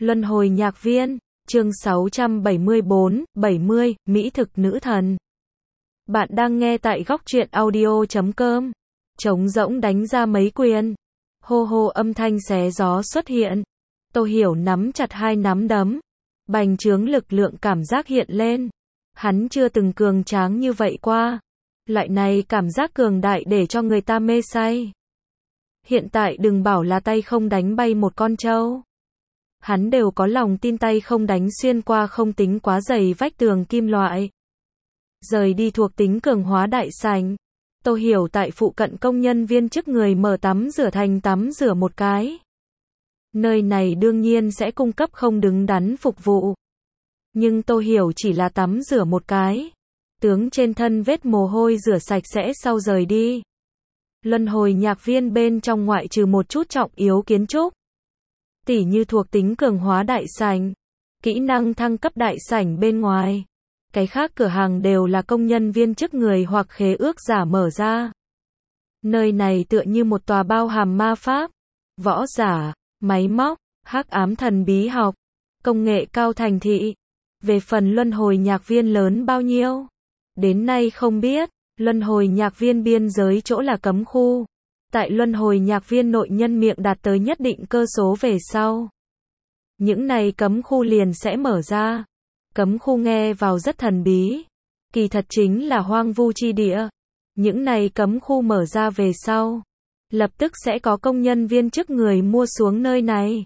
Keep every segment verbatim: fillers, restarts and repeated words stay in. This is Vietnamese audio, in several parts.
Luân hồi nhạc viên, chương sáu trăm bảy mươi bốn, bảy mươi, Mỹ thực nữ thần. Bạn đang nghe tại góc truyện audio chấm com. Trống rỗng đánh ra mấy quyền. Hô hô âm thanh xé gió xuất hiện. Tô Hiểu nắm chặt hai nắm đấm. Bành trướng lực lượng cảm giác hiện lên. Hắn chưa từng cường tráng như vậy qua. Loại này cảm giác cường đại để cho người ta mê say. Hiện tại đừng bảo là tay không đánh bay một con trâu. Hắn đều có lòng tin tay không đánh xuyên qua không tính quá dày vách tường kim loại. Rời đi thuộc tính cường hóa đại sảnh. Tô Hiểu tại phụ cận công nhân viên chức người mở tắm rửa thành tắm rửa một cái. Nơi này đương nhiên sẽ cung cấp không đứng đắn phục vụ. Nhưng Tô Hiểu chỉ là tắm rửa một cái. Tướng trên thân vết mồ hôi rửa sạch sẽ sau rời đi. Luân hồi nhạc viên bên trong ngoại trừ một chút trọng yếu kiến trúc. Tỉ như thuộc tính cường hóa đại sảnh, kỹ năng thăng cấp đại sảnh bên ngoài. Cái khác cửa hàng đều là công nhân viên chức người hoặc khế ước giả mở ra. Nơi này tựa như một tòa bao hàm ma pháp, võ giả, máy móc, hắc ám thần bí học, công nghệ cao thành thị. Về phần luân hồi nhạc viên lớn bao nhiêu? Đến nay không biết, luân hồi nhạc viên biên giới chỗ là cấm khu. Tại luân hồi nhạc viên nội nhân miệng đạt tới nhất định cơ số về sau. Những này cấm khu liền sẽ mở ra. Cấm khu nghe vào rất thần bí. Kỳ thật chính là hoang vu chi địa. Những này cấm khu mở ra về sau. Lập tức sẽ có công nhân viên chức người mua xuống nơi này.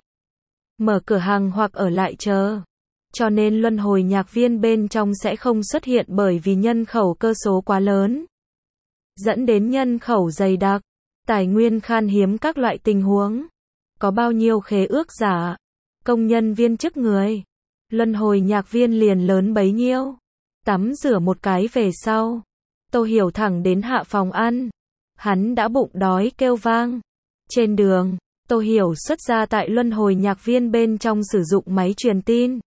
Mở cửa hàng hoặc ở lại chờ. Cho nên luân hồi nhạc viên bên trong sẽ không xuất hiện bởi vì nhân khẩu cơ số quá lớn. Dẫn đến nhân khẩu dày đặc. Tài nguyên khan hiếm các loại tình huống. Có bao nhiêu khế ước giả, công nhân viên chức người. Luân hồi nhạc viên liền lớn bấy nhiêu. Tắm rửa một cái về sau. Tô Hiểu thẳng đến hạ phòng ăn. Hắn đã bụng đói kêu vang. Trên đường, Tô Hiểu xuất ra tại luân hồi nhạc viên bên trong sử dụng máy truyền tin.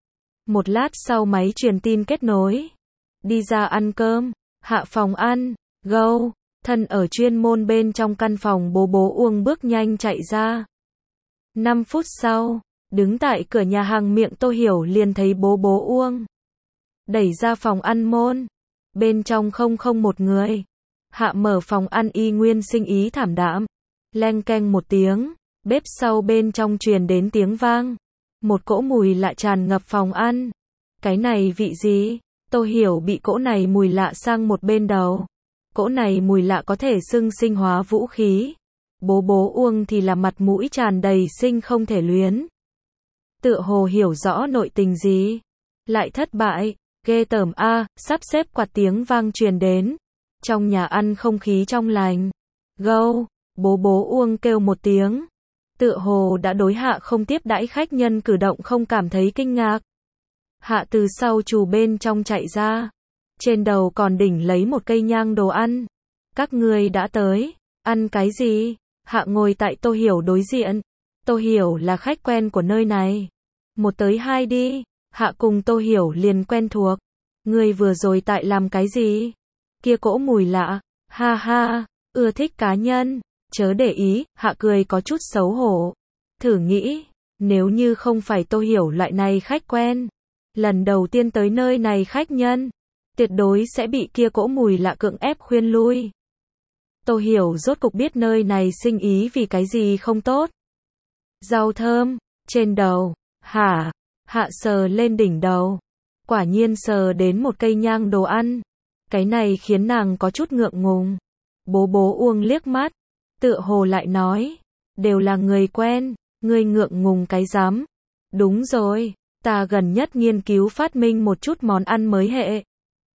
Một lát sau máy truyền tin kết nối. Đi ra ăn cơm, hạ phòng ăn, go. Thân ở chuyên môn bên trong căn phòng bố bố Uông bước nhanh chạy ra. năm phút sau, đứng tại cửa nhà hàng miệng Tô Hiểu liền thấy bố bố Uông. Đẩy ra phòng ăn môn. Bên trong không không một người. Hạ mở phòng ăn y nguyên sinh ý thảm đạm. Leng keng một tiếng, bếp sau bên trong truyền đến tiếng vang. Một cỗ mùi lạ tràn ngập phòng ăn. Cái này vị gì? Tô Hiểu bị cỗ này mùi lạ sang một bên đầu. Cỗ này mùi lạ có thể xưng sinh hóa vũ khí. Bố bố Uông thì là mặt mũi tràn đầy sinh không thể luyến. Tựa hồ hiểu rõ nội tình gì. Lại thất bại. Ghê tởm a, sắp xếp quạt tiếng vang truyền đến. Trong nhà ăn không khí trong lành. Gâu, bố bố Uông kêu một tiếng. Tựa hồ đã đối hạ không tiếp đãi khách nhân cử động không cảm thấy kinh ngạc. Hạ từ sau trù bên trong chạy ra. Trên đầu còn đỉnh lấy một cây nhang đồ ăn. Các ngươi đã tới. Ăn cái gì? Hạ ngồi tại Tô Hiểu đối diện. Tô Hiểu là khách quen của nơi này. Một tới hai đi. Hạ cùng Tô Hiểu liền quen thuộc. Ngươi vừa rồi tại làm cái gì? Kia cỗ mùi lạ. Ha ha, ưa thích cá nhân. Chớ để ý, Hạ cười có chút xấu hổ. Thử nghĩ, nếu như không phải Tô Hiểu loại này khách quen. Lần đầu tiên tới nơi này khách nhân. Tuyệt đối sẽ bị kia cỗ mùi lạ cưỡng ép khuyên lui. Tô Hiểu rốt cục biết nơi này sinh ý vì cái gì không tốt. Rau thơm, trên đầu, hả? Hạ sờ lên đỉnh đầu. Quả nhiên sờ đến một cây nhang đồ ăn. Cái này khiến nàng có chút ngượng ngùng. Bố bố Uông liếc mắt. Tựa hồ lại nói. Đều là người quen, ngươi ngượng ngùng cái rắm. Đúng rồi, ta gần nhất nghiên cứu phát minh một chút món ăn mới hệ.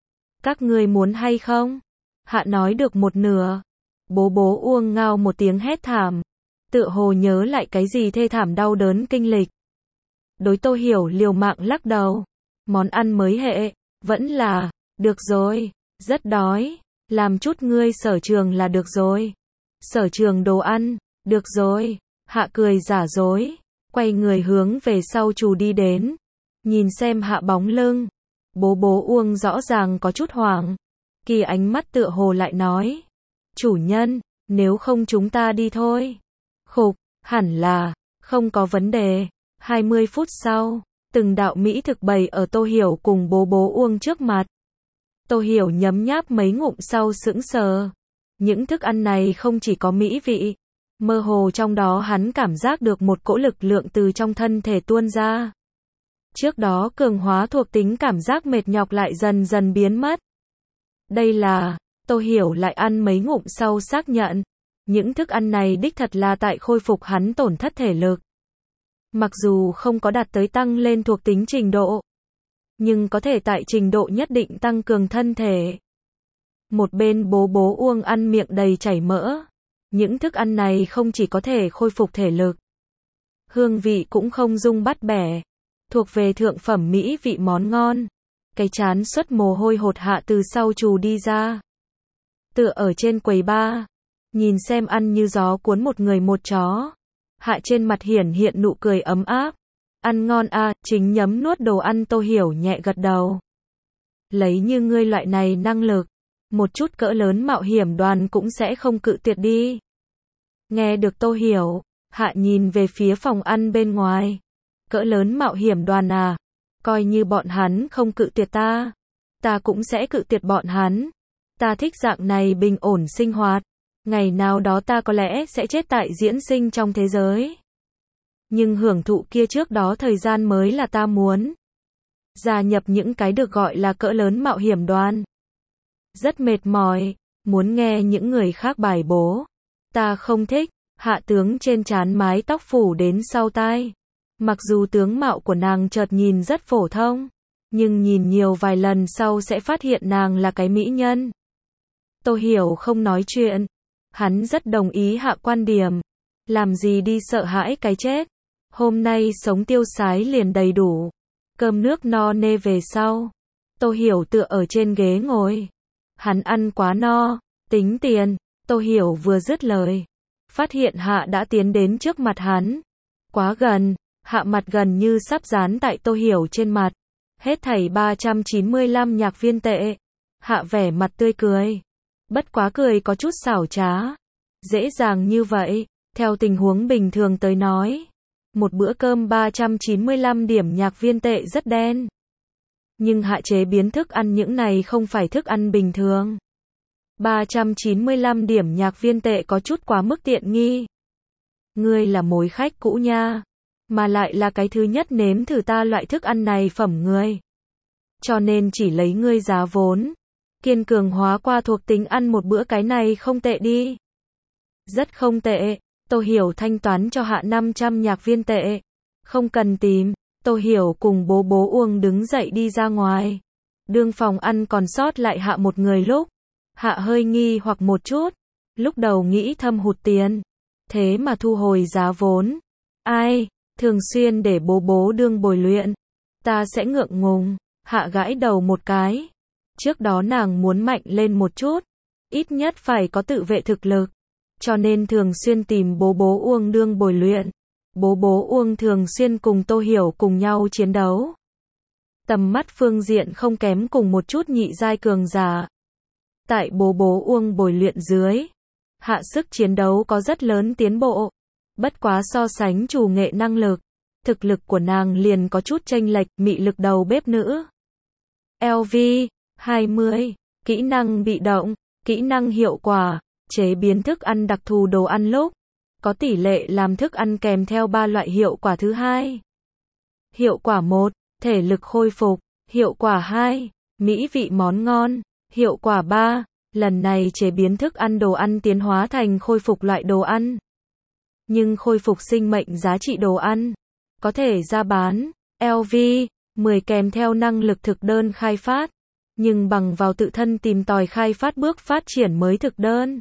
Các ngươi muốn hay không? Hạ nói được một nửa. Bố bố Uông ngao một tiếng hét thảm. Tựa hồ nhớ lại cái gì thê thảm đau đớn kinh lịch. Đối Tô Hiểu liều mạng lắc đầu. Món ăn mới hệ, vẫn là, được rồi, rất đói. Làm chút ngươi sở trường là được rồi. Sở trường đồ ăn, được rồi. Hạ cười giả dối. Quay người hướng về sau trù đi đến. Nhìn xem Hạ bóng lưng. Bố bố Uông rõ ràng có chút hoảng. Kỳ ánh mắt tựa hồ lại nói. Chủ nhân, nếu không chúng ta đi thôi. Khục, hẳn là, không có vấn đề. hai mươi phút sau, từng đạo mỹ thực bày ở Tô Hiểu cùng bố bố Uông trước mặt. Tô Hiểu nhấm nháp mấy ngụm sau sững sờ. Những thức ăn này không chỉ có mỹ vị, mơ hồ trong đó hắn cảm giác được một cỗ lực lượng từ trong thân thể tuôn ra. Trước đó cường hóa thuộc tính cảm giác mệt nhọc lại dần dần biến mất. Đây là, Tô Hiểu lại ăn mấy ngụm sau xác nhận, những thức ăn này đích thật là tại khôi phục hắn tổn thất thể lực. Mặc dù không có đạt tới tăng lên thuộc tính trình độ, nhưng có thể tại trình độ nhất định tăng cường thân thể. Một bên bố bố Uông ăn miệng đầy chảy mỡ. Những thức ăn này không chỉ có thể khôi phục thể lực, hương vị cũng không dung bắt bẻ, thuộc về thượng phẩm mỹ vị món ngon. Cái chán xuất mồ hôi hột Hạ từ sau trù đi ra. Tựa ở trên quầy bar, nhìn xem ăn như gió cuốn một người một chó. Hạ trên mặt hiển hiện nụ cười ấm áp. Ăn ngon à, chính nhấm nuốt đồ ăn. Tô Hiểu nhẹ gật đầu. Lấy như ngươi loại này năng lực, một chút cỡ lớn mạo hiểm đoàn cũng sẽ không cự tuyệt đi. Nghe được Tô Hiểu, Hạ nhìn về phía phòng ăn bên ngoài. Cỡ lớn mạo hiểm đoàn à? Coi như bọn hắn không cự tuyệt ta, ta cũng sẽ cự tuyệt bọn hắn. Ta thích dạng này bình ổn sinh hoạt. Ngày nào đó ta có lẽ sẽ chết tại diễn sinh trong thế giới. Nhưng hưởng thụ kia trước đó thời gian mới là ta muốn. Gia nhập những cái được gọi là cỡ lớn mạo hiểm đoàn. Rất mệt mỏi, muốn nghe những người khác bài bố. Ta không thích. Hạ tướng trên trán mái tóc phủ đến sau tai. Mặc dù tướng mạo của nàng chợt nhìn rất phổ thông, nhưng nhìn nhiều vài lần sau sẽ phát hiện nàng là cái mỹ nhân. Tô Hiểu không nói chuyện. Hắn rất đồng ý Hạ quan điểm. Làm gì đi sợ hãi cái chết. Hôm nay sống tiêu sái liền đầy đủ. Cơm nước no nê về sau. Tô Hiểu tựa ở trên ghế ngồi. Hắn ăn quá no. Tính tiền. Tô Hiểu vừa dứt lời, phát hiện Hạ đã tiến đến trước mặt hắn. Quá gần. Hạ mặt gần như sắp dán tại Tô Hiểu trên mặt. Hết thảy ba trăm chín mươi lăm nhạc viên tệ. Hạ vẻ mặt tươi cười. Bất quá cười có chút xảo trá. Dễ dàng như vậy, theo tình huống bình thường tới nói. Một bữa cơm ba trăm chín mươi lăm điểm nhạc viên tệ rất đen. Nhưng Hạ chế biến thức ăn những này không phải thức ăn bình thường. ba trăm chín mươi lăm điểm nhạc viên tệ có chút quá mức tiện nghi. Ngươi là mối khách cũ nha. Mà lại là cái thứ nhất nếm thử ta loại thức ăn này phẩm ngươi. Cho nên chỉ lấy ngươi giá vốn. Kiên cường hóa qua thuộc tính ăn một bữa cái này không tệ đi. Rất không tệ. Tô Hiểu thanh toán cho Hạ năm trăm nhạc viên tệ. Không cần tìm. Tô Hiểu cùng bố bố Uông đứng dậy đi ra ngoài. Đương phòng ăn còn sót lại Hạ một người lúc. Hạ hơi nghi hoặc một chút. Lúc đầu nghĩ thâm hụt tiền. Thế mà thu hồi giá vốn. Ai? Thường xuyên để bố bố đương bồi luyện. Ta sẽ ngượng ngùng. Hạ gãi đầu một cái. Trước đó nàng muốn mạnh lên một chút. Ít nhất phải có tự vệ thực lực. Cho nên thường xuyên tìm bố bố Uông đương bồi luyện. Bố bố Uông thường xuyên cùng Tô Hiểu cùng nhau chiến đấu. Tầm mắt phương diện không kém cùng một chút nhị giai cường giả. Tại bố bố Uông bồi luyện dưới, Hạ sức chiến đấu có rất lớn tiến bộ. Bất quá so sánh chủ nghệ năng lực, thực lực của nàng liền có chút chênh lệch. Mị lực đầu bếp nữ. L V hai mươi. Kỹ năng bị động. Kỹ năng hiệu quả. Chế biến thức ăn đặc thù đồ ăn lúc. Có tỷ lệ làm thức ăn kèm theo ba loại hiệu quả thứ hai. Hiệu quả một. Thể lực khôi phục. Hiệu quả hai. Mỹ vị món ngon. Hiệu quả ba. Lần này chế biến thức ăn đồ ăn tiến hóa thành khôi phục loại đồ ăn. Nhưng khôi phục sinh mệnh giá trị đồ ăn. Có thể ra bán. L V mười kèm theo năng lực thực đơn khai phát. Nhưng bằng vào tự thân tìm tòi khai phát bước phát triển mới thực đơn.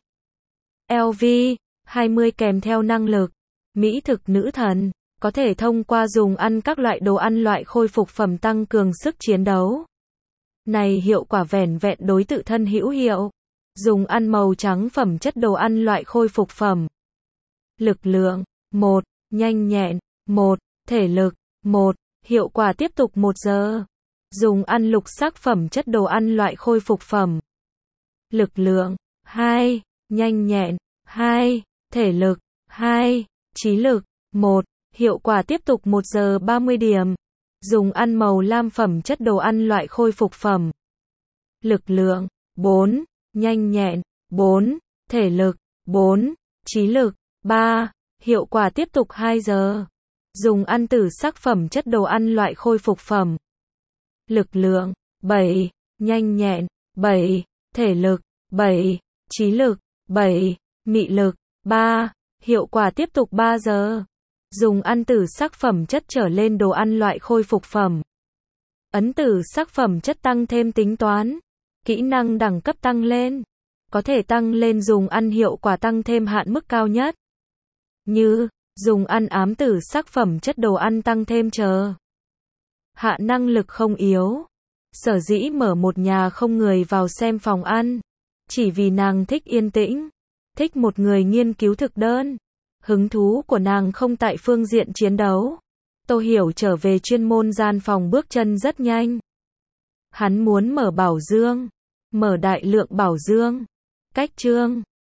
L V hai mươi kèm theo năng lực. Mỹ thực nữ thần. Có thể thông qua dùng ăn các loại đồ ăn loại khôi phục phẩm tăng cường sức chiến đấu. Này hiệu quả vẻn vẹn đối tự thân hữu hiệu. Dùng ăn màu trắng phẩm chất đồ ăn loại khôi phục phẩm. Lực lượng. một. Nhanh nhẹn. một. Thể lực. một. Hiệu quả tiếp tục một giờ. Dùng ăn lục sắc phẩm chất đồ ăn loại khôi phục phẩm. Lực lượng. hai. Nhanh nhẹn. hai. Thể lực. hai. Trí lực. một. Hiệu quả tiếp tục một giờ ba mươi điểm. Dùng ăn màu lam phẩm chất đồ ăn loại khôi phục phẩm. Lực lượng bốn, nhanh nhẹn bốn, thể lực bốn, trí lực ba. Hiệu quả tiếp tục hai giờ. Dùng ăn tử sắc phẩm chất đồ ăn loại khôi phục phẩm. Lực lượng bảy, nhanh nhẹn bảy, thể lực bảy, trí lực bảy, mị lực ba. Hiệu quả tiếp tục ba giờ. Dùng ăn tử sắc phẩm chất trở lên đồ ăn loại khôi phục phẩm. Ấn tử sắc phẩm chất tăng thêm tính toán. Kỹ năng đẳng cấp tăng lên. Có thể tăng lên dùng ăn hiệu quả tăng thêm hạn mức cao nhất. Như, dùng ăn ám tử sắc phẩm chất đồ ăn tăng thêm chờ. Hạ năng lực không yếu. Sở dĩ mở một nhà không người vào xem phòng ăn. Chỉ vì nàng thích yên tĩnh. Thích một người nghiên cứu thực đơn. Hứng thú của nàng không tại phương diện chiến đấu. Tô Hiểu trở về chuyên môn gian phòng bước chân rất nhanh. Hắn muốn mở bảo dương. Mở đại lượng bảo dương. Cách chương